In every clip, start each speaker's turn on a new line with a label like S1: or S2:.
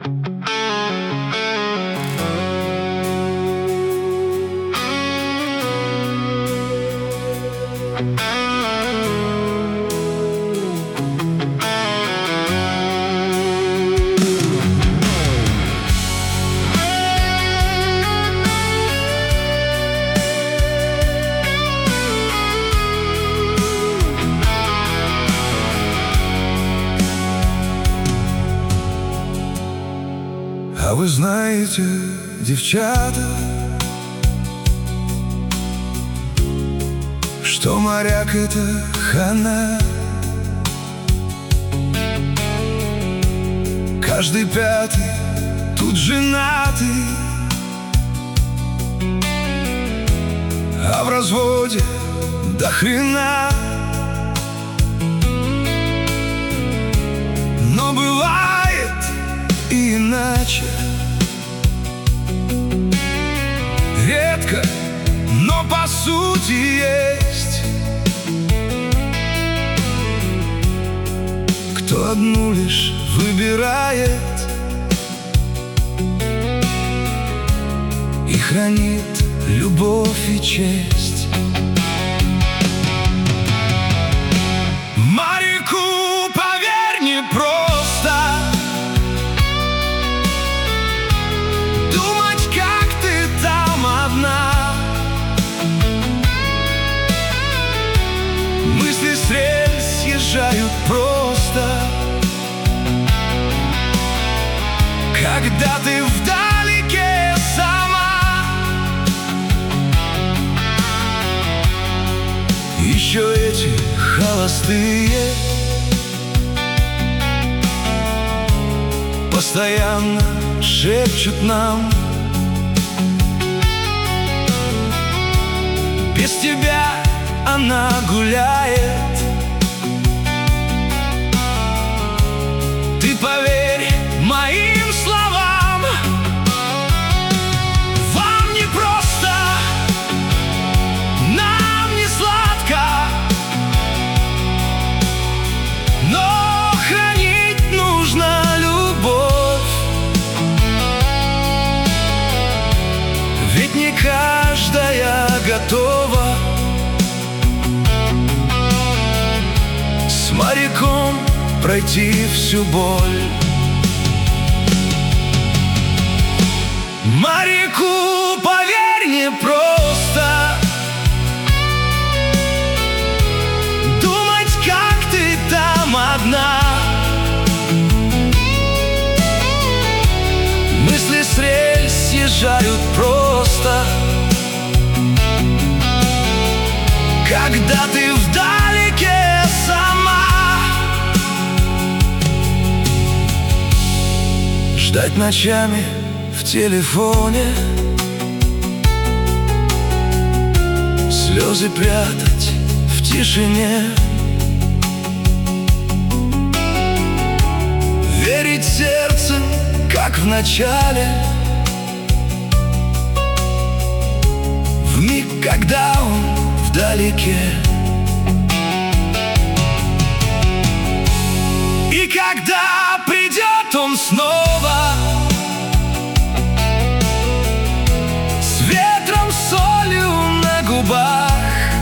S1: А вы знаете, девчата, что моряк — это хана. Каждый пятый тут женатый, а в разводе до хрена. Но бывает и иначе. Редко, но по сути есть кто одну лишь выбирает и хранит любовь и честь. Моряку, поверь, не просто думать, как ты там одна. Мысли с рельс съезжают просто, когда ты вдалеке сама. Еще эти холостые постоянно шепчут нам: без тебя она гуляет. Ты поверь моим словам, вам не просто, нам не сладко, но хранить нужно любовь. Ведь не каждая готова с моряком пройти всю боль. Моряку, поверь, не просто думать, как ты там одна. Мысли с рельс съезжают просто, когда ты вдалеке сама. Ждать ночами в телефоне, слезы прятать в тишине, верить сердцем, как в начале, в миг, когда он вдалеке. И когда придет он снова, с ветром, солью на губах,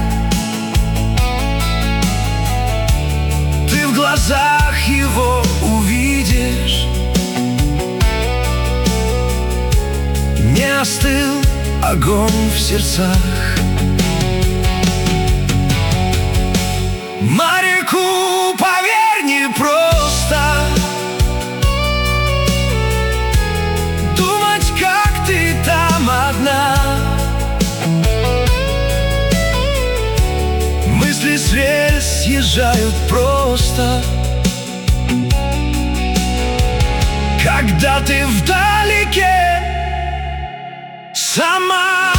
S1: ты в глазах его увидишь. Не остыл огонь в сердцах. Моряку, поверь, не просто думать, как ты там одна. Мысли с рельс съезжают просто, когда ты вдалеке сама.